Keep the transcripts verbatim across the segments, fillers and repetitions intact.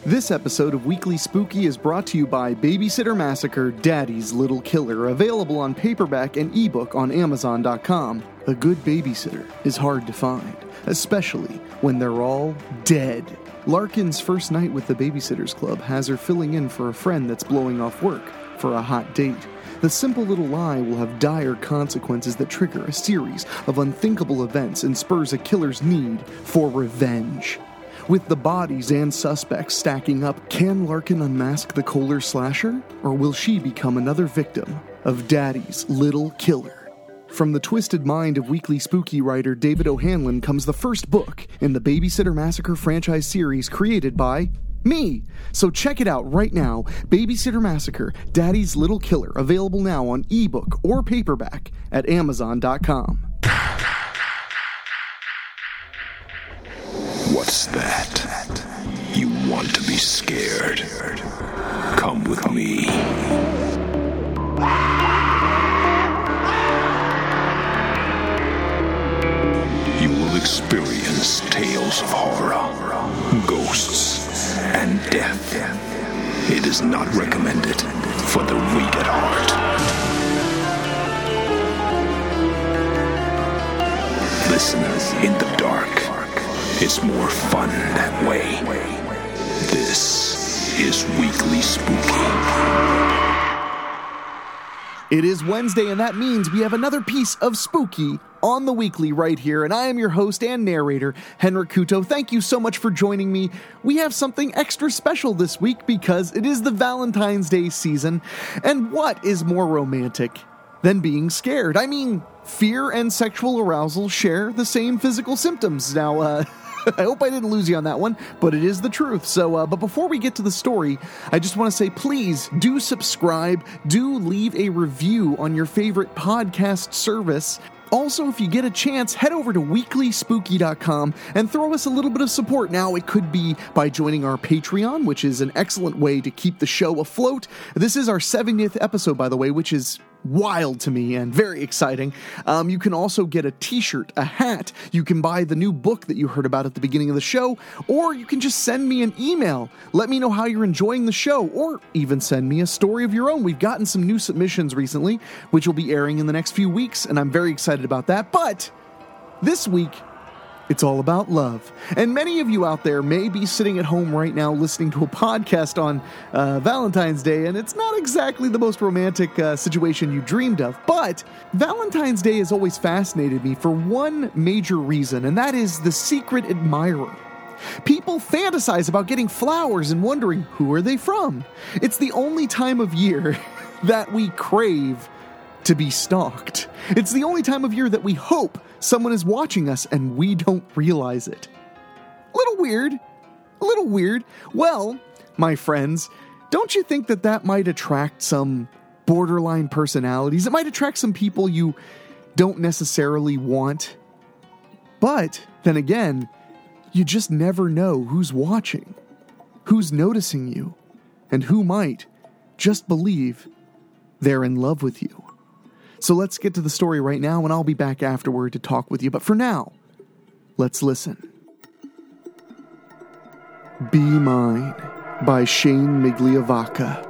This episode of Weekly Spooky is brought to you by Babysitter Massacre: Daddy's Little Killer, available on paperback and ebook on Amazon dot com. A good babysitter is hard to find, especially when they're all dead. Larkin's first night with the Babysitters Club has her filling in for a friend that's blowing off work for a hot date. The simple little lie will have dire consequences that trigger a series of unthinkable events and spurs a killer's need for revenge. With the bodies and suspects stacking up, can Larkin unmask the Kohler slasher? Or will she become another victim of Daddy's Little Killer? From the twisted mind of Weekly Spooky writer David O'Hanlon comes the first book in the Babysitter Massacre franchise series created by me. So check it out right now. Babysitter Massacre: Daddy's Little Killer, available now on ebook or paperback at Amazon dot com. What's that? You want to be scared? Come with me. You will experience tales of horror, ghosts, and death. It is not recommended for the weak at heart. Listen in the dark. It's more fun that way. This is Weekly Spooky. It is Wednesday, and that means we have another piece of spooky on the Weekly right here, and I am your host and narrator, Henrik Kuto. Thank you so much for joining me. We have something extra special this week because it is the Valentine's Day season, and what is more romantic than being scared? I mean, fear and sexual arousal share the same physical symptoms. Now, uh... I hope I didn't lose you on that one, but it is the truth. So, uh, but before we get to the story, I just want to say, please do subscribe, do leave a review on your favorite podcast service. Also, if you get a chance, head over to weekly spooky dot com and throw us a little bit of support. Now, it could be by joining our Patreon, which is an excellent way to keep the show afloat. This is our seventieth episode, by the way, which is wild to me and very exciting. Um, you can also get a t-shirt, a hat. You can buy the new book that you heard about at the beginning of the show, or you can just send me an email. Let me know how you're enjoying the show, or even send me a story of your own. We've gotten some new submissions recently, which will be airing in the next few weeks, and I'm very excited about that. But this week, it's all about love. And many of you out there may be sitting at home right now listening to a podcast on uh, Valentine's Day, and it's not exactly the most romantic uh, situation you dreamed of. But Valentine's Day has always fascinated me for one major reason, and that is the secret admirer. People fantasize about getting flowers and wondering, who are they from? It's the only time of year that we crave to be stalked. It's the only time of year that we hope someone is watching us and we don't realize it. A little weird. A little weird. Well, my friends, don't you think that that might attract some borderline personalities? It might attract some people you don't necessarily want. But then again, you just never know who's watching, who's noticing you, and who might just believe they're in love with you. So let's get to the story right now, and I'll be back afterward to talk with you. But for now, let's listen. Be Mine by Shane Migliavacca.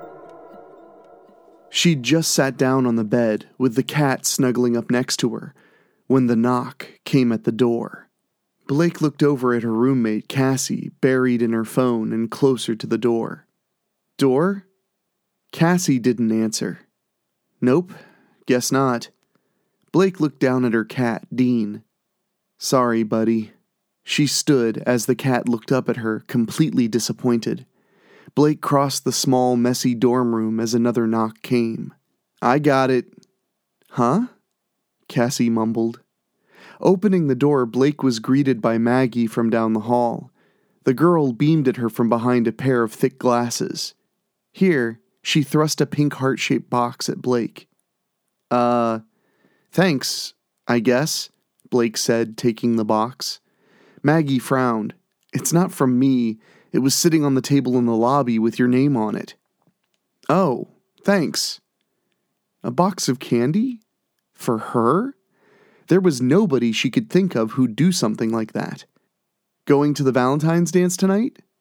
She'd just sat down on the bed with the cat snuggling up next to her when the knock came at the door. Blake looked over at her roommate, Cassie, buried in her phone and closer to the door. Door? Cassie didn't answer. Nope. Guess not. Blake looked down at her cat, Dean. Sorry, buddy. She stood as the cat looked up at her, completely disappointed. Blake crossed the small, messy dorm room as another knock came. I got it. Huh? Cassie mumbled. Opening the door, Blake was greeted by Maggie from down the hall. The girl beamed at her from behind a pair of thick glasses. Here, she thrust a pink heart-shaped box at Blake. Uh, thanks, I guess, Blake said, taking the box. Maggie frowned. It's not from me. It was sitting on the table in the lobby with your name on it. Oh, thanks. A box of candy? For her? There was nobody she could think of who'd do something like that. Going to the Valentine's dance tonight?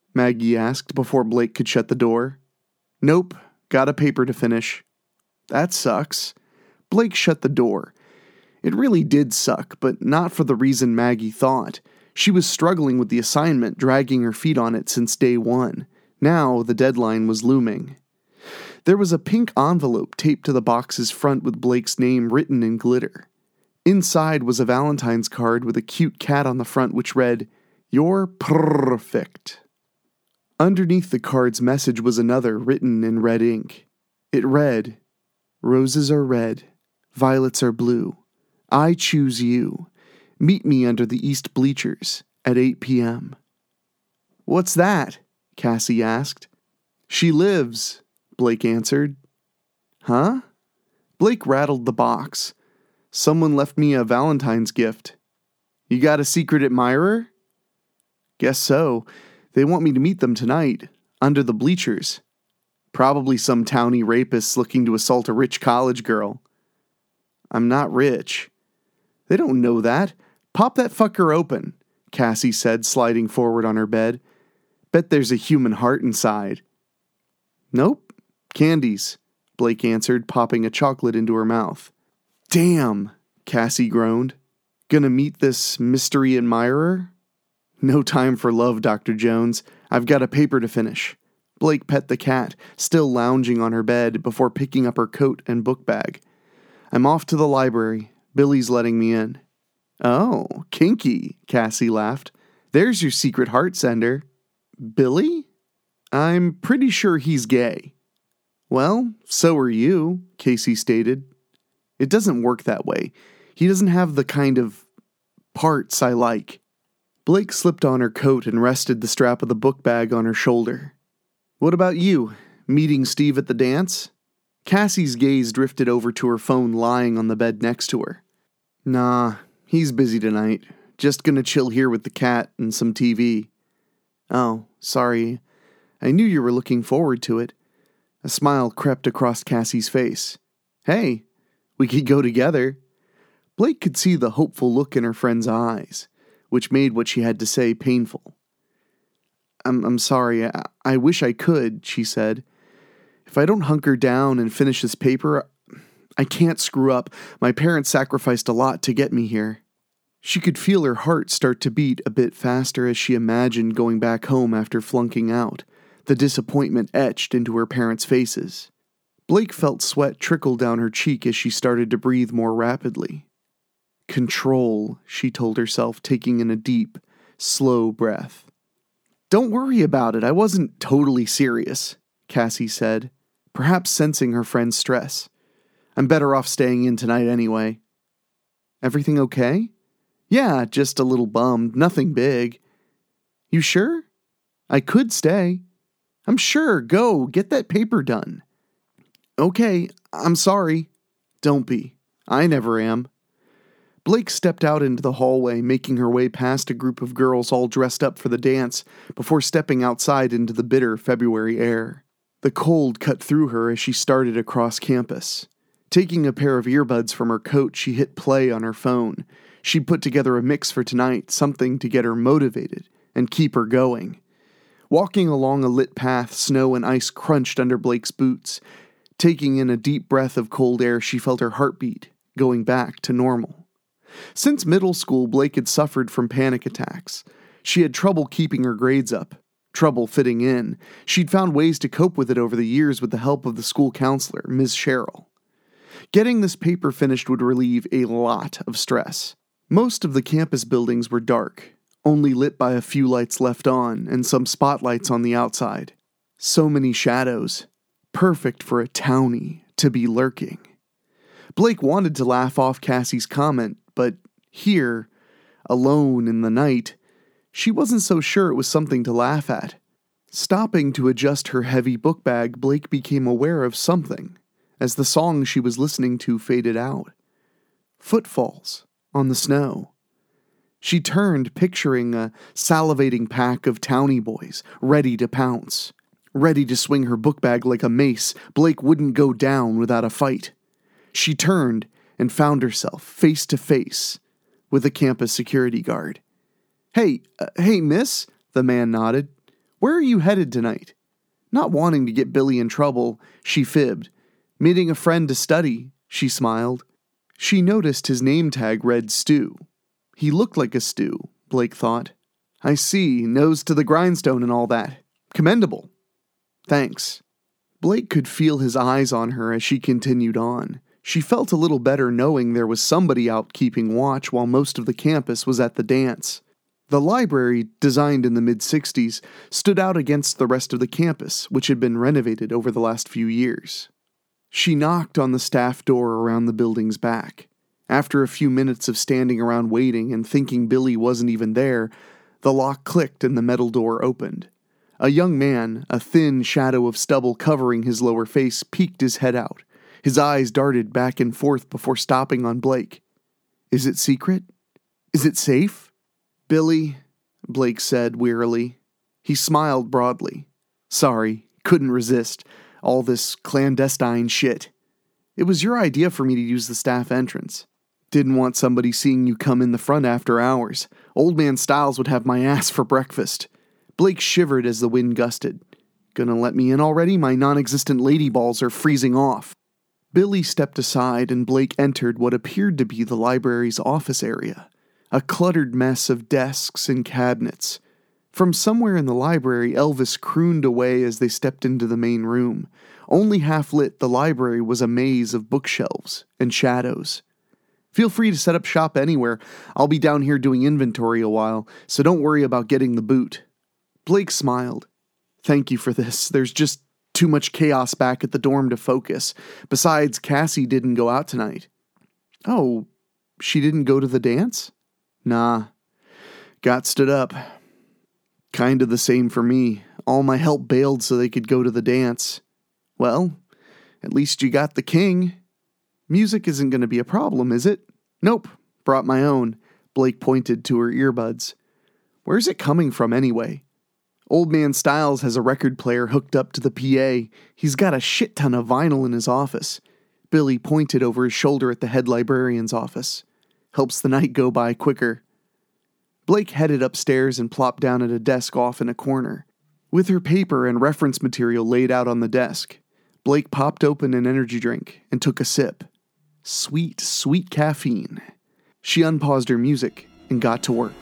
Maggie asked before Blake could shut the door. Nope, got a paper to finish. That sucks. Blake shut the door. It really did suck, but not for the reason Maggie thought. She was struggling with the assignment, dragging her feet on it since day one. Now the deadline was looming. There was a pink envelope taped to the box's front with Blake's name written in glitter. Inside was a Valentine's card with a cute cat on the front which read, "You're perfect." Underneath the card's message was another written in red ink. It read, "Roses are red, violets are blue. I choose you. Meet me under the east bleachers at eight p.m. "What's that?" Cassie asked. "She lives," Blake answered. "Huh?" Blake rattled the box. "Someone left me a Valentine's gift." "You got a secret admirer?" "Guess so. They want me to meet them tonight, under the bleachers. Probably some townie rapists looking to assault a rich college girl." "I'm not rich." "They don't know that. Pop that fucker open," Cassie said, sliding forward on her bed. "Bet there's a human heart inside." "Nope. Candies," Blake answered, popping a chocolate into her mouth. "Damn," Cassie groaned. "Gonna meet this mystery admirer?" "No time for love, Doctor Jones. I've got a paper to finish." Blake pet the cat, still lounging on her bed, before picking up her coat and book bag. "I'm off to the library. Billy's letting me in." "Oh, kinky," Cassie laughed. "There's your secret heart sender." "Billy?" "I'm pretty sure he's gay." "Well, so are you," Casey stated. "It doesn't work that way. He doesn't have the kind of parts I like." Blake slipped on her coat and rested the strap of the book bag on her shoulder. "What about you? Meeting Steve at the dance?" Cassie's gaze drifted over to her phone lying on the bed next to her. "Nah, he's busy tonight. Just gonna chill here with the cat and some T V. "Oh, sorry. I knew you were looking forward to it." A smile crept across Cassie's face. "Hey, we could go together." Blake could see the hopeful look in her friend's eyes, which made what she had to say painful. I'm, I'm sorry, I, I wish I could," she said. "If I don't hunker down and finish this paper, I can't screw up. My parents sacrificed a lot to get me here." She could feel her heart start to beat a bit faster as she imagined going back home after flunking out, the disappointment etched into her parents' faces. Blake felt sweat trickle down her cheek as she started to breathe more rapidly. "Control," she told herself, taking in a deep, slow breath. "Don't worry about it. I wasn't totally serious," Cassie said, perhaps sensing her friend's stress. "I'm better off staying in tonight anyway." "Everything okay?" "Yeah, just a little bummed. Nothing big." "You sure?" "I could stay." "I'm sure. Go. Get that paper done." "Okay. I'm sorry." "Don't be. I never am." Blake stepped out into the hallway, making her way past a group of girls all dressed up for the dance, before stepping outside into the bitter February air. The cold cut through her as she started across campus. Taking a pair of earbuds from her coat, she hit play on her phone. She'd put together a mix for tonight, something to get her motivated and keep her going. Walking along a lit path, snow and ice crunched under Blake's boots. Taking in a deep breath of cold air, she felt her heartbeat going back to normal. Since middle school, Blake had suffered from panic attacks. She had trouble keeping her grades up, trouble fitting in. She'd found ways to cope with it over the years with the help of the school counselor, Miz Sherrill. Getting this paper finished would relieve a lot of stress. Most of the campus buildings were dark, only lit by a few lights left on and some spotlights on the outside. So many shadows, perfect for a townie to be lurking. Blake wanted to laugh off Cassie's comment, but here, alone in the night, she wasn't so sure it was something to laugh at. Stopping to adjust her heavy book bag, Blake became aware of something as the song she was listening to faded out. Footfalls on the snow. She turned, picturing a salivating pack of townie boys, ready to pounce. Ready to swing her book bag like a mace, Blake wouldn't go down without a fight. She turned and found herself face to face with a campus security guard. Hey, uh, hey, miss, the man nodded. Where are you headed tonight?" Not wanting to get Billy in trouble, she fibbed. "Meeting a friend to study," she smiled. She noticed his name tag read Stu. He looked like a stew, Blake thought. "I see, nose to the grindstone and all that. Commendable." "Thanks." Blake could feel his eyes on her as she continued on. She felt a little better knowing there was somebody out keeping watch while most of the campus was at the dance. The library, designed in the mid-sixties, stood out against the rest of the campus, which had been renovated over the last few years. She knocked on the staff door around the building's back. After a few minutes of standing around waiting and thinking Billy wasn't even there, the lock clicked and the metal door opened. A young man, a thin shadow of stubble covering his lower face, peeked his head out. His eyes darted back and forth before stopping on Blake. "Is it secret? Is it safe?" "Billy," Blake said wearily. He smiled broadly. "Sorry, couldn't resist. All this clandestine shit. It was your idea for me to use the staff entrance. Didn't want somebody seeing you come in the front after hours. Old man Styles would have my ass for breakfast." Blake shivered as the wind gusted. "Gonna let me in already? My non-existent lady balls are freezing off." Billy stepped aside and Blake entered what appeared to be the library's office area, a cluttered mess of desks and cabinets. From somewhere in the library, Elvis crooned away as they stepped into the main room. Only half lit, the library was a maze of bookshelves and shadows. "Feel free to set up shop anywhere. I'll be down here doing inventory a while, so don't worry about getting the boot." Blake smiled. "Thank you for this. There's just too much chaos back at the dorm to focus. Besides, Cassie didn't go out tonight." "Oh, she didn't go to the dance?" "Nah. Got stood up. Kinda the same for me. All my help bailed so they could go to the dance." "Well, at least you got the king." "Music isn't going to be a problem, is it?" "Nope. Brought my own." Blake pointed to her earbuds. "Where's it coming from anyway?" "Old man Styles has a record player hooked up to the P A. He's got a shit ton of vinyl in his office." Billy pointed over his shoulder at the head librarian's office. "Helps the night go by quicker." Blake headed upstairs and plopped down at a desk off in a corner. With her paper and reference material laid out on the desk, Blake popped open an energy drink and took a sip. Sweet, sweet caffeine. She unpaused her music and got to work.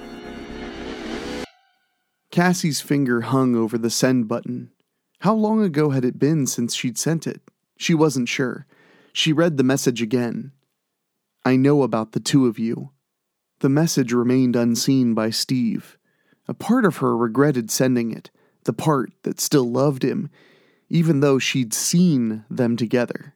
Cassie's finger hung over the send button. How long ago had it been since she'd sent it? She wasn't sure. She read the message again. "I know about the two of you." The message remained unseen by Steve. A part of her regretted sending it, the part that still loved him, even though she'd seen them together.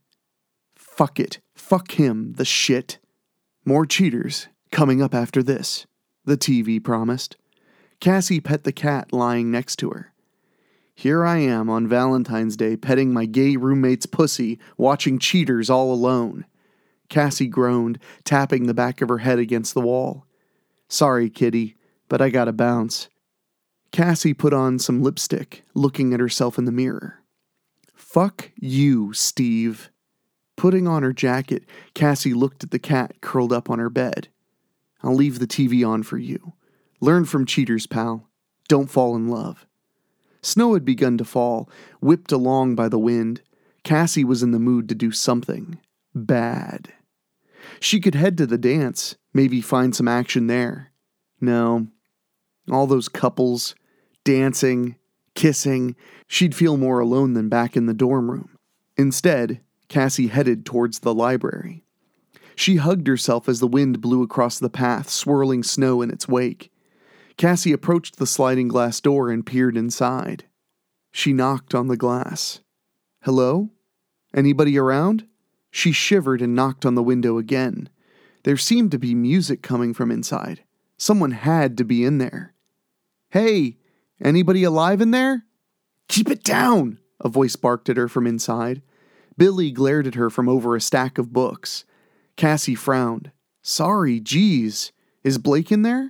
Fuck it. Fuck him, the shit. More cheaters coming up after this, the T V promised. Cassie pet the cat lying next to her. "Here I am on Valentine's Day petting my gay roommate's pussy, watching Cheaters all alone." Cassie groaned, tapping the back of her head against the wall. "Sorry, kitty, but I gotta bounce." Cassie put on some lipstick, looking at herself in the mirror. "Fuck you, Steve." Putting on her jacket, Cassie looked at the cat curled up on her bed. "I'll leave the T V on for you. Learn from cheaters, pal. Don't fall in love." Snow had begun to fall, whipped along by the wind. Cassie was in the mood to do something bad. She could head to the dance, maybe find some action there. No. All those couples, dancing, kissing, she'd feel more alone than back in the dorm room. Instead, Cassie headed towards the library. She hugged herself as the wind blew across the path, swirling snow in its wake. Cassie approached the sliding glass door and peered inside. She knocked on the glass. "Hello? Anybody around?" She shivered and knocked on the window again. There seemed to be music coming from inside. Someone had to be in there. "Hey, anybody alive in there?" "Keep it down!" a voice barked at her from inside. Billy glared at her from over a stack of books. Cassie frowned. "Sorry, geez. Is Blake in there?"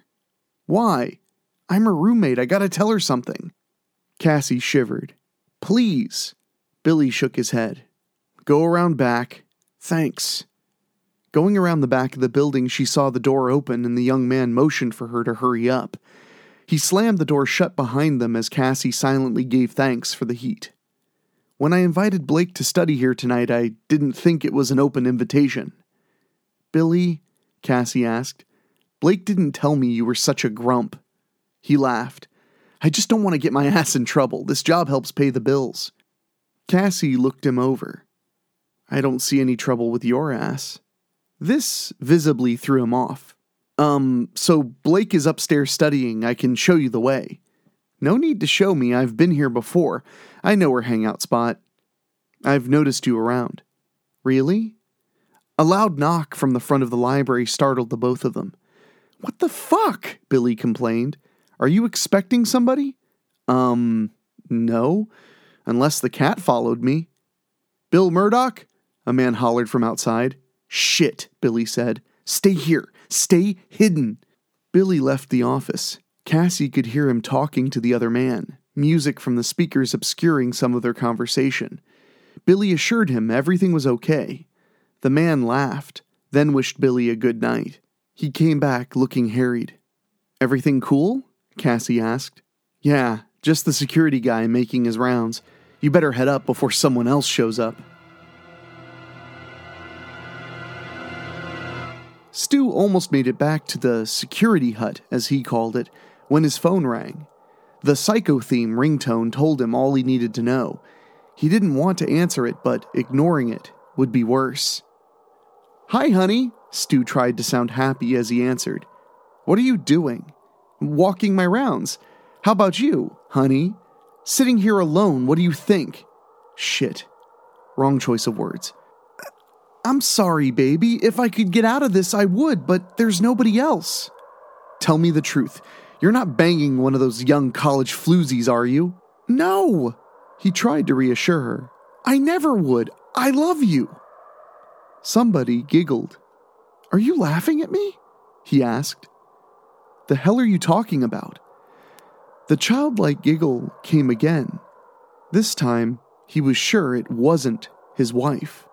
"Why? I'm her roommate. I gotta tell her something." Cassie shivered. "Please." Billy shook his head. "Go around back." "Thanks." Going around the back of the building, she saw the door open and the young man motioned for her to hurry up. He slammed the door shut behind them as Cassie silently gave thanks for the heat. When I invited Blake to study here tonight, I didn't think it was an open invitation. Billy, Cassie asked, Blake didn't tell me you were such a grump. He laughed. I just don't want to get my ass in trouble. This job helps pay the bills. Cassie looked him over. I don't see any trouble with your ass. This visibly threw him off. Um, so Blake is upstairs studying. I can show you the way. No need to show me. I've been here before. I know her hangout spot. I've noticed you around. Really? A loud knock from the front of the library startled the both of them. What the fuck? Billy complained. Are you expecting somebody? Um, no. Unless the cat followed me. Bill Murdoch? A man hollered from outside. Shit, Billy said. Stay here. Stay hidden. Billy left the office. Cassie could hear him talking to the other man, music from the speakers obscuring some of their conversation. Billy assured him everything was okay. The man laughed, then wished Billy a good night. He came back looking harried. Everything cool? Cassie asked. Yeah, just the security guy making his rounds. You better head up before someone else shows up. Stu almost made it back to the security hut, as he called it, when his phone rang. The Psycho theme ringtone told him all he needed to know. He didn't want to answer it, but ignoring it would be worse. Hi, honey, Stu tried to sound happy as he answered. What are you doing? Walking my rounds. How about you, honey? Sitting here alone, what do you think? Shit. Wrong choice of words. I'm sorry, baby. If I could get out of this, I would, but there's nobody else. Tell me the truth. You're not banging one of those young college floozies, are you? No. He tried to reassure her. I never would. I love you. Somebody giggled. Are you laughing at me? He asked. The hell are you talking about? The childlike giggle came again. This time, he was sure it wasn't his wife.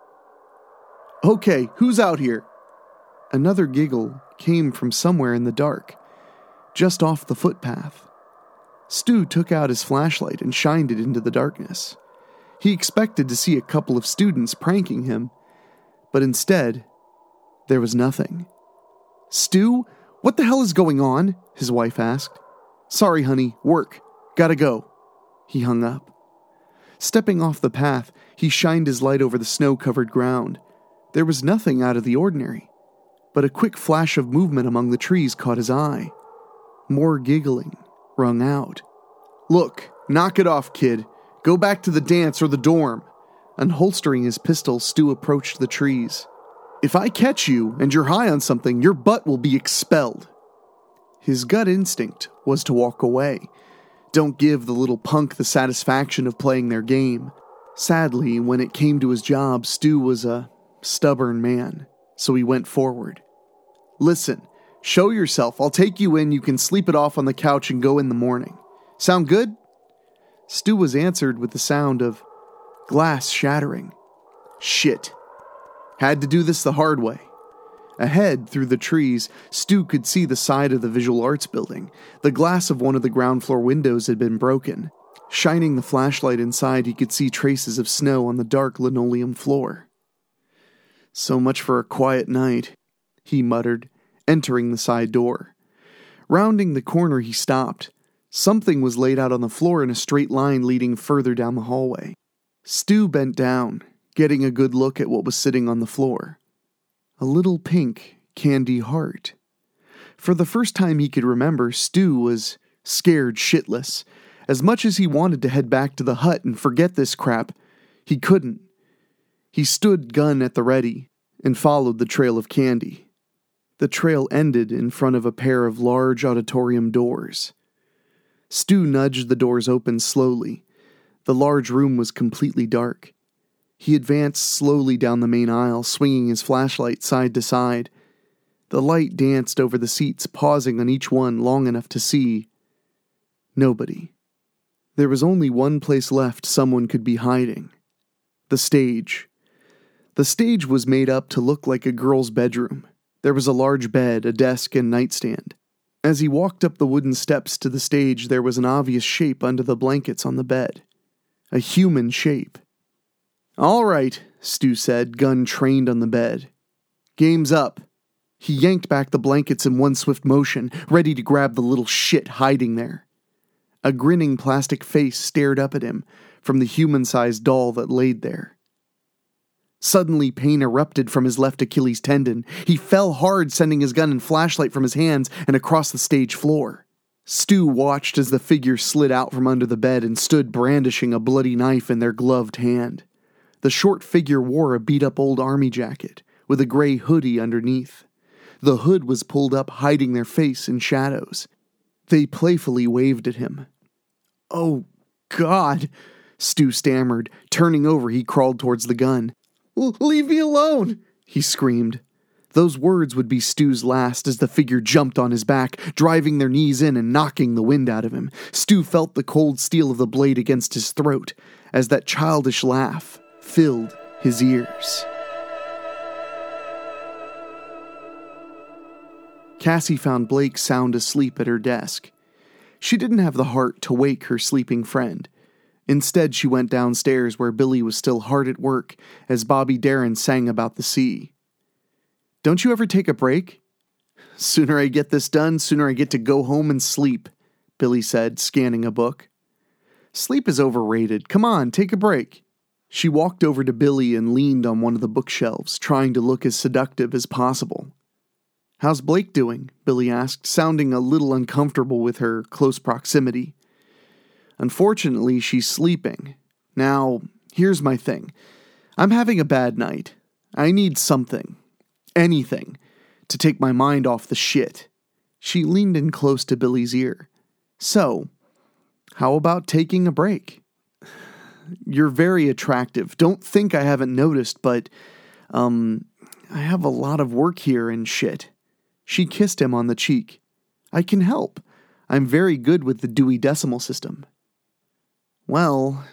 Okay, who's out here? Another giggle came from somewhere in the dark, just off the footpath. Stu took out his flashlight and shined it into the darkness. He expected to see a couple of students pranking him, but instead, there was nothing. Stu, what the hell is going on? His wife asked. Sorry, honey, work. Gotta go. He hung up. Stepping off the path, he shined his light over the snow-covered ground. There was nothing out of the ordinary, but a quick flash of movement among the trees caught his eye. More giggling rung out. Look, knock it off, kid. Go back to the dance or the dorm. Unholstering his pistol, Stu approached the trees. If I catch you and you're high on something, your butt will be expelled. His gut instinct was to walk away. Don't give the little punk the satisfaction of playing their game. Sadly, when it came to his job, Stu was a stubborn man, so he went forward. Listen, show yourself. I'll take you in. You can sleep it off on the couch and go in the morning. Sound good? Stu was answered with the sound of glass shattering. Shit. Had to do this the hard way. Ahead, through the trees, Stu could see the side of the visual arts building. The glass of one of the ground floor windows had been broken. Shining the flashlight inside, he could see traces of snow on the dark linoleum floor. So much for a quiet night, he muttered, entering the side door. Rounding the corner, he stopped. Something was laid out on the floor in a straight line leading further down the hallway. Stu bent down, getting a good look at what was sitting on the floor. A little pink candy heart. For the first time he could remember, Stu was scared shitless. As much as he wanted to head back to the hut and forget this crap, he couldn't. He stood gun at the ready and followed the trail of candy. The trail ended in front of a pair of large auditorium doors. Stu nudged the doors open slowly. The large room was completely dark. He advanced slowly down the main aisle, swinging his flashlight side to side. The light danced over the seats, pausing on each one long enough to see nobody. There was only one place left someone could be hiding. The stage. The stage was made up to look like a girl's bedroom. There was a large bed, a desk, and nightstand. As he walked up the wooden steps to the stage, there was an obvious shape under the blankets on the bed. A human shape. "All right," Stu said, gun trained on the bed. "Game's up." He yanked back the blankets in one swift motion, ready to grab the little shit hiding there. A grinning plastic face stared up at him from the human-sized doll that laid there. Suddenly, pain erupted from his left Achilles tendon. He fell hard, sending his gun and flashlight from his hands and across the stage floor. Stu watched as the figure slid out from under the bed and stood brandishing a bloody knife in their gloved hand. The short figure wore a beat-up old army jacket, with a gray hoodie underneath. The hood was pulled up, hiding their face in shadows. They playfully waved at him. "Oh, God," Stu stammered. Turning over, he crawled towards the gun. "Leave me alone," he screamed. Those words would be Stu's last as the figure jumped on his back, driving their knees in and knocking the wind out of him. Stu felt the cold steel of the blade against his throat as that childish laugh filled his ears. Cassie found Blake sound asleep at her desk. She didn't have the heart to wake her sleeping friend. Instead, she went downstairs where Billy was still hard at work as Bobby Darin sang about the sea. "Don't you ever take a break?" "Sooner I get this done, sooner I get to go home and sleep," Billy said, scanning a book. "Sleep is overrated. Come on, take a break." She walked over to Billy and leaned on one of the bookshelves, trying to look as seductive as possible. "How's Blake doing?" Billy asked, sounding a little uncomfortable with her close proximity. "Unfortunately, she's sleeping. Now, here's my thing. I'm having a bad night. I need something, anything, to take my mind off the shit." She leaned in close to Billy's ear. "So, how about taking a break? You're very attractive. Don't think I haven't noticed, but, um, I have a lot of work here and shit." She kissed him on the cheek. "I can help. I'm very good with the Dewey Decimal System." "Well..."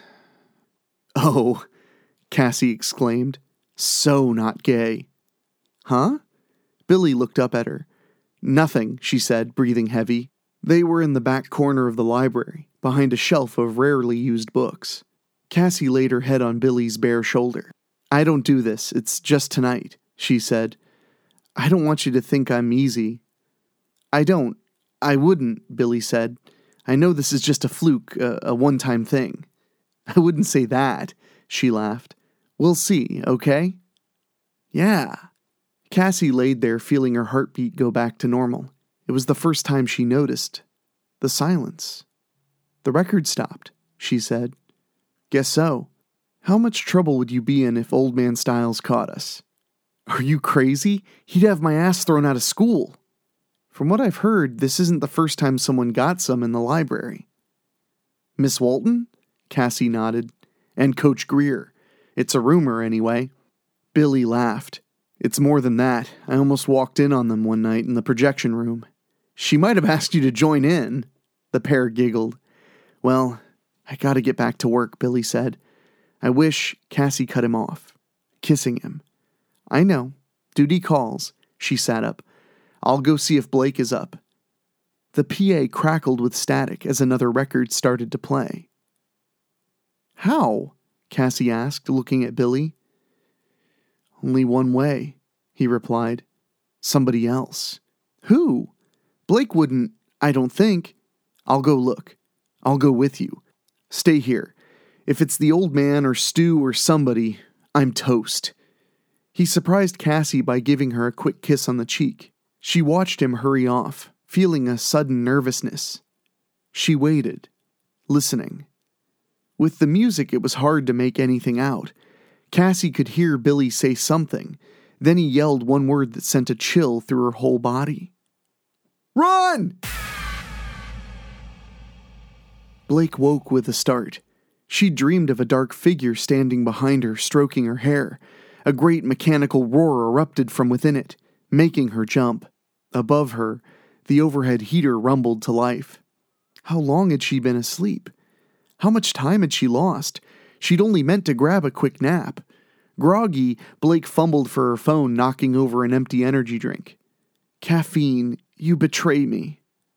"Oh," Cassie exclaimed. "So not gay." "Huh?" Billy looked up at her. "Nothing," she said, breathing heavy. They were in the back corner of the library, behind a shelf of rarely used books. Cassie laid her head on Billy's bare shoulder. "I don't do this. It's just tonight," she said. "I don't want you to think I'm easy." "I don't. I wouldn't," Billy said. "I know this is just a fluke, a, a one-time thing." "I wouldn't say that," she laughed. "We'll see, okay?" "Yeah." Cassie laid there, feeling her heartbeat go back to normal. It was the first time she noticed the silence. "The record stopped," she said. "Guess so. How much trouble would you be in if Old Man Styles caught us?" "Are you crazy? He'd have my ass thrown out of school." "From what I've heard, this isn't the first time someone got some in the library." "Miss Walton?" Cassie nodded. "And Coach Greer. It's a rumor, anyway." Billy laughed. "It's more than that. I almost walked in on them one night in the projection room." "She might have asked you to join in." The pair giggled. "Well, I gotta get back to work," Billy said. "I wish..." Cassie cut him off, kissing him. "I know. Duty calls." She sat up. "I'll go see if Blake is up." The P A crackled with static as another record started to play. "How?" Cassie asked, looking at Billy. "Only one way," he replied. "Somebody else." "Who?" "Blake wouldn't, I don't think." "I'll go look. I'll go with you. Stay here. If it's the old man or Stu or somebody, I'm toast." He surprised Cassie by giving her a quick kiss on the cheek. She watched him hurry off, feeling a sudden nervousness. She waited, listening. With the music, it was hard to make anything out. Cassie could hear Billy say something. Then he yelled one word that sent a chill through her whole body. "Run!" Blake woke with a start. She dreamed of a dark figure standing behind her, stroking her hair. A great mechanical roar erupted from within it, making her jump. Above her, the overhead heater rumbled to life. How long had she been asleep? How much time had she lost? She'd only meant to grab a quick nap. Groggy, Blake fumbled for her phone, knocking over an empty energy drink. "Caffeine, you betray me."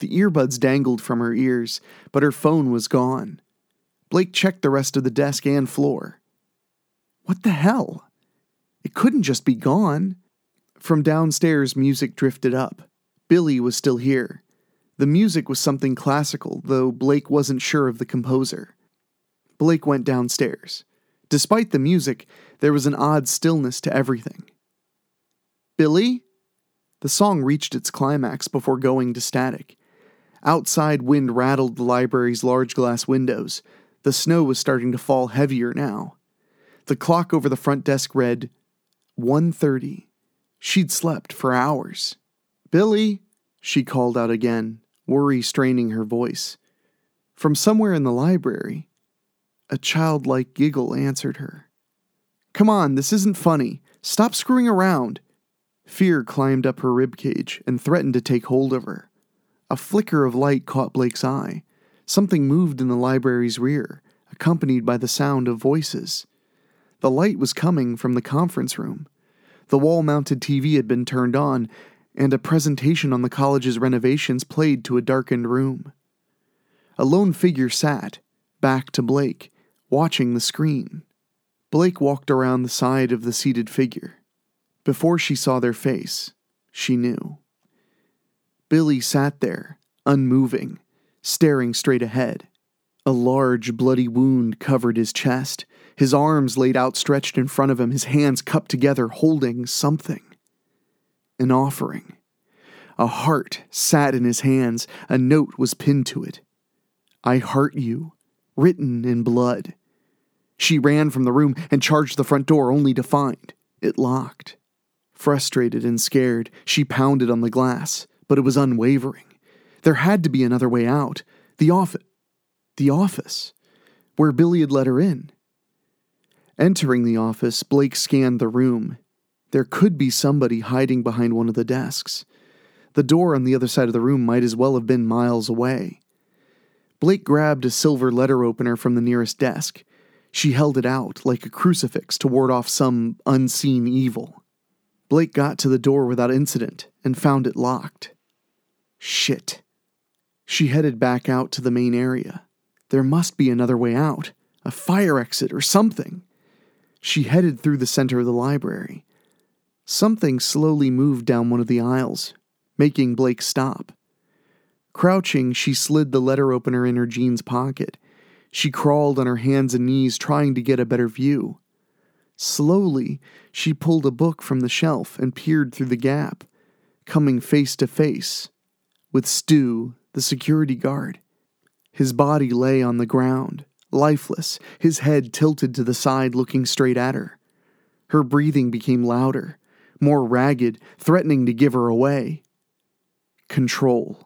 The earbuds dangled from her ears, but her phone was gone. Blake checked the rest of the desk and floor. What the hell? It couldn't just be gone. From downstairs, music drifted up. Billy was still here. The music was something classical, though Blake wasn't sure of the composer. Blake went downstairs. Despite the music, there was an odd stillness to everything. Billy? The song reached its climax before going to static. Outside, wind rattled the library's large glass windows. The snow was starting to fall heavier now. The clock over the front desk read one thirty. She'd slept for hours. Billy, she called out again, worry straining her voice. From somewhere in the library, a childlike giggle answered her. Come on, this isn't funny. Stop screwing around. Fear climbed up her ribcage and threatened to take hold of her. A flicker of light caught Blake's eye. Something moved in the library's rear, accompanied by the sound of voices. The light was coming from the conference room. The wall-mounted T V had been turned on, and a presentation on the college's renovations played to a darkened room. A lone figure sat, back to Blake, watching the screen. Blake walked around the side of the seated figure. Before she saw their face, she knew. Billy sat there, unmoving, staring straight ahead. A large, bloody wound covered his chest, his arms laid outstretched in front of him, his hands cupped together, holding something. An offering. A heart sat in his hands, a note was pinned to it. I heart you, written in blood. She ran from the room and charged the front door only to find it locked. Frustrated and scared, she pounded on the glass, but it was unwavering. There had to be another way out. The office. The office. Where Billy had let her in. Entering the office, Blake scanned the room. There could be somebody hiding behind one of the desks. The door on the other side of the room might as well have been miles away. Blake grabbed a silver letter opener from the nearest desk. She held it out like a crucifix to ward off some unseen evil. Blake got to the door without incident and found it locked. Shit. She headed back out to the main area. There must be another way out, a fire exit or something. She headed through the center of the library. Something slowly moved down one of the aisles, making Blake stop. Crouching, she slid the letter opener in her jeans pocket. She crawled on her hands and knees, trying to get a better view. Slowly, she pulled a book from the shelf and peered through the gap, coming face to face with Stu, the security guard. His body lay on the ground, lifeless, his head tilted to the side looking straight at her. Her breathing became louder, more ragged, threatening to give her away. Control.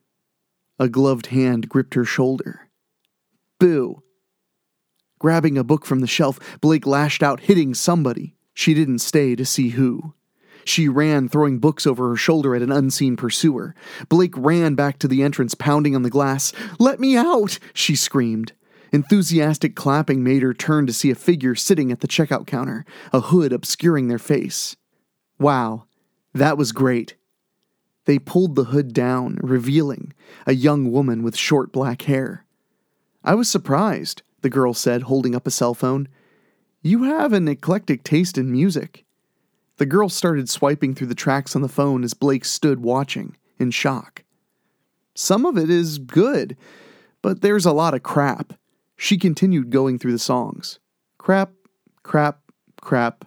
A gloved hand gripped her shoulder. Boo! Grabbing a book from the shelf, Blake lashed out, hitting somebody. She didn't stay to see who. She ran, throwing books over her shoulder at an unseen pursuer. Blake ran back to the entrance, pounding on the glass. Let me out! She screamed. Enthusiastic clapping made her turn to see a figure sitting at the checkout counter, a hood obscuring their face. Wow, that was great. They pulled the hood down, revealing a young woman with short black hair. I was surprised, the girl said, holding up a cell phone. You have an eclectic taste in music. The girl started swiping through the tracks on the phone as Blake stood watching, in shock. Some of it is good, but there's a lot of crap. She continued going through the songs. Crap, crap, crap.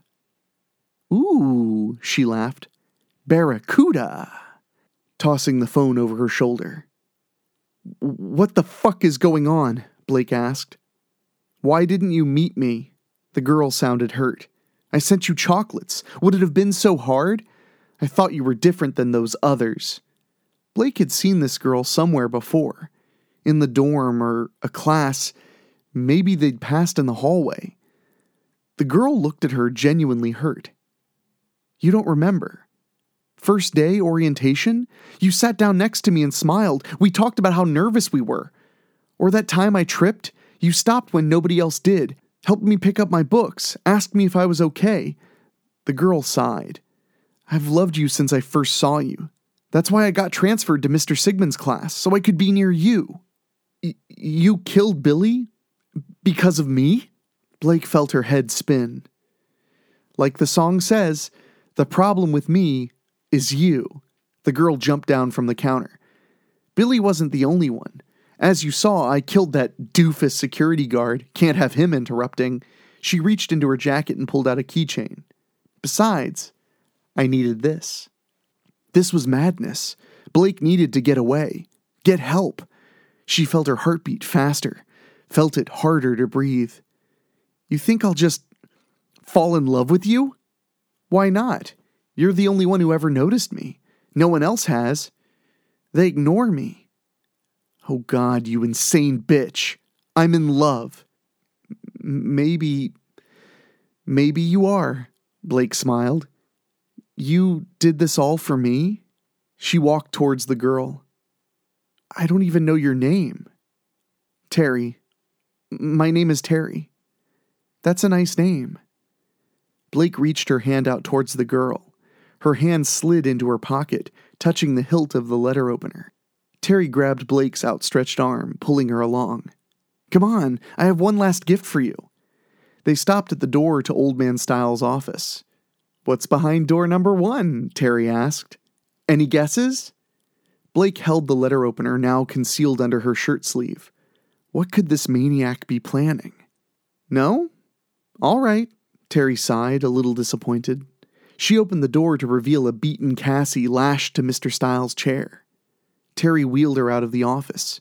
Ooh, she laughed. Barracuda. Tossing the phone over her shoulder. What the fuck is going on? Blake asked. Why didn't you meet me? The girl sounded hurt. I sent you chocolates. Would it have been so hard? I thought you were different than those others. Blake had seen this girl somewhere before. In the dorm or a class. Maybe they'd passed in the hallway. The girl looked at her genuinely hurt. You don't remember? First day orientation? You sat down next to me and smiled. We talked about how nervous we were. Or that time I tripped? You stopped when nobody else did. Helped me pick up my books, asked me if I was okay. The girl sighed. I've loved you since I first saw you. That's why I got transferred to Mister Sigmund's class, so I could be near you. Y- you killed Billy? Because of me? Blake felt her head spin. Like the song says, the problem with me is you. The girl jumped down from the counter. Billy wasn't the only one. As you saw, I killed that doofus security guard. Can't have him interrupting. She reached into her jacket and pulled out a keychain. Besides, I needed this. This was madness. Blake needed to get away. Get help. She felt her heartbeat faster. Felt it harder to breathe. You think I'll just fall in love with you? Why not? You're the only one who ever noticed me. No one else has. They ignore me. Oh God, you insane bitch. I'm in love. M- maybe, maybe you are, Blake smiled. You did this all for me? She walked towards the girl. I don't even know your name. Terry. My name is Terry. That's a nice name. Blake reached her hand out towards the girl. Her hand slid into her pocket, touching the hilt of the letter opener. Terry grabbed Blake's outstretched arm, pulling her along. Come on, I have one last gift for you. They stopped at the door to Old Man Styles' office. What's behind door number one? Terry asked. Any guesses? Blake held the letter opener, now concealed under her shirt sleeve. What could this maniac be planning? No? All right, Terry sighed, a little disappointed. She opened the door to reveal a beaten Cassie lashed to Mister Styles' chair. Terry wheeled her out of the office.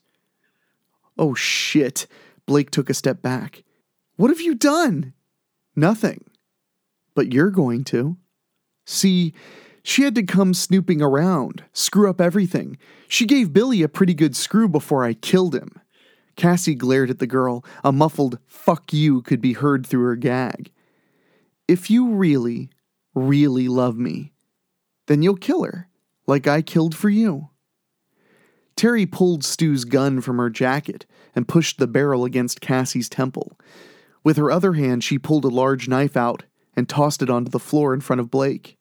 Oh shit, Blake took a step back. What have you done? Nothing. But you're going to. See, she had to come snooping around, screw up everything. She gave Billy a pretty good screw before I killed him. Cassie glared at the girl. A muffled fuck you could be heard through her gag. If you really, really love me, then you'll kill her, like I killed for you. Terry pulled Stu's gun from her jacket and pushed the barrel against Cassie's temple. With her other hand, she pulled a large knife out and tossed it onto the floor in front of Blake.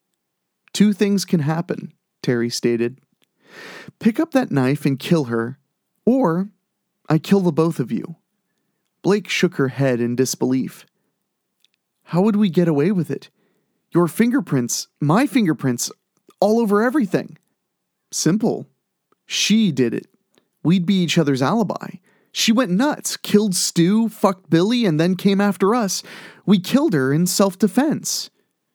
Two things can happen, Terry stated. Pick up that knife and kill her, or I kill the both of you. Blake shook her head in disbelief. How would we get away with it? Your fingerprints, my fingerprints, all over everything. Simple. She did it. We'd be each other's alibi. She went nuts, killed Stu, fucked Billy, and then came after us. We killed her in self-defense.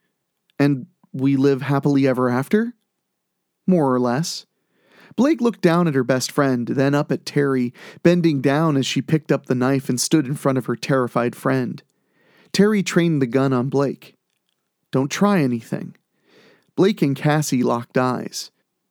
And we live happily ever after? More or less. Blake looked down at her best friend, then up at Terry, bending down as she picked up the knife and stood in front of her terrified friend. Terry trained the gun on Blake. Don't try anything. Blake and Cassie locked eyes.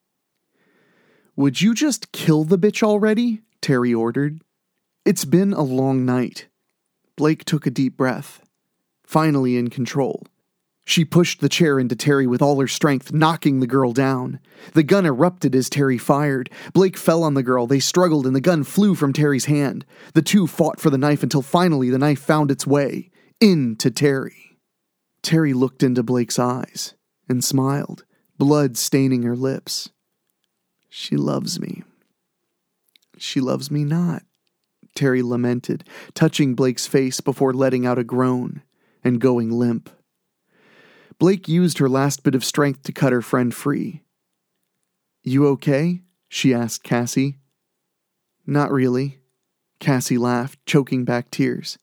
Would you just kill the bitch already? Terry ordered. It's been a long night. Blake took a deep breath. Finally in control. She pushed the chair into Terry with all her strength, knocking the girl down. The gun erupted as Terry fired. Blake fell on the girl. They struggled and the gun flew from Terry's hand. The two fought for the knife until finally the knife found its way into Terry. Terry looked into Blake's eyes and smiled, blood staining her lips. She loves me. She loves me not, Terry lamented, touching Blake's face before letting out a groan and going limp. Blake used her last bit of strength to cut her friend free. You okay? She asked Cassie. Not really. Cassie laughed, choking back tears.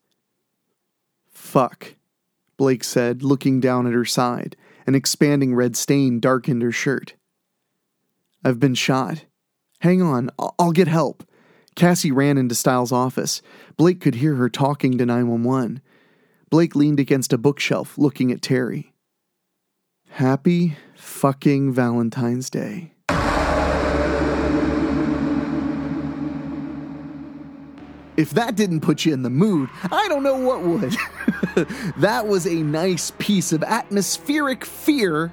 Fuck, Blake said, looking down at her side. An expanding red stain darkened her shirt. I've been shot. Hang on, I'll, I'll get help. Cassie ran into Styles' office. Blake could hear her talking to nine one one. Blake leaned against a bookshelf, looking at Terry. Happy fucking Valentine's Day. If that didn't put you in the mood, I don't know what would. That was a nice piece of atmospheric fear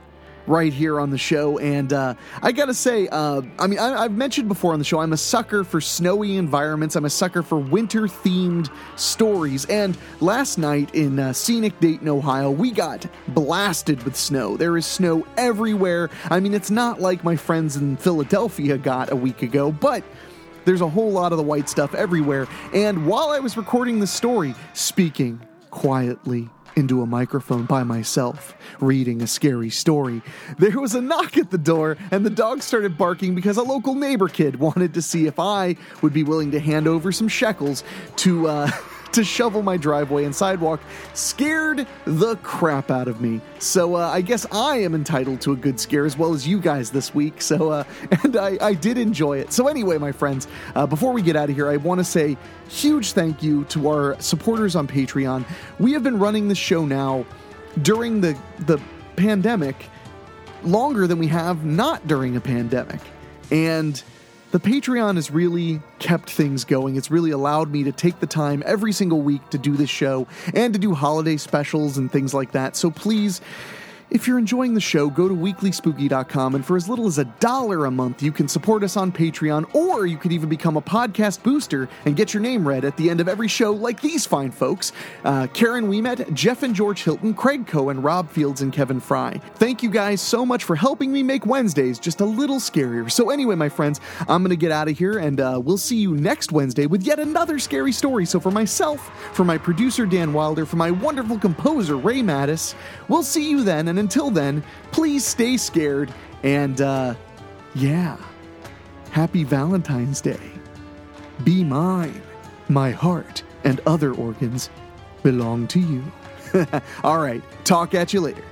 right here on the show. And uh, I gotta say, uh, I mean, I, I've mentioned before on the show, I'm a sucker for snowy environments. I'm a sucker for winter-themed stories. And last night in uh, scenic Dayton, Ohio, we got blasted with snow. There is snow everywhere. I mean, it's not like my friends in Philadelphia got a week ago, but there's a whole lot of the white stuff everywhere. And while I was recording the story, speaking quietly into a microphone by myself, reading a scary story, there was a knock at the door, and the dog started barking because a local neighbor kid wanted to see if I would be willing to hand over some shekels to, uh... to shovel my driveway and sidewalk. Scared the crap out of me. So uh, I guess I am entitled to a good scare as well as you guys this week. So uh, and I, I did enjoy it. So anyway, my friends, uh, before we get out of here, I want to say huge thank you to our supporters on Patreon. We have been running the show now during the the pandemic longer than we have not during a pandemic. And the Patreon has really kept things going. It's really allowed me to take the time every single week to do this show and to do holiday specials and things like that. So please, if you're enjoying the show, go to weekly spooky dot com, and for as little as a dollar a month, you can support us on Patreon, or you could even become a podcast booster and get your name read at the end of every show, like these fine folks, uh, Karen Weemet, Jeff and George Hilton, Craig Cohen, Rob Fields, and Kevin Fry. Thank you guys so much for helping me make Wednesdays just a little scarier. So anyway, my friends, I'm going to get out of here, and uh, we'll see you next Wednesday with yet another scary story. So for myself, for my producer, Dan Wilder, for my wonderful composer, Ray Mattis, we'll see you then, and until then, please stay scared, and, uh, yeah, happy Valentine's Day. Be mine. My heart and other organs belong to you. All right, talk at you later.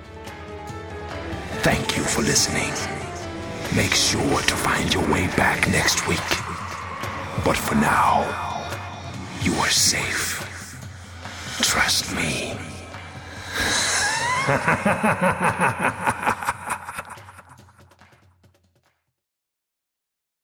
Thank you for listening. Make sure to find your way back next week. But for now, you are safe. Trust me. Ha ha ha ha ha ha!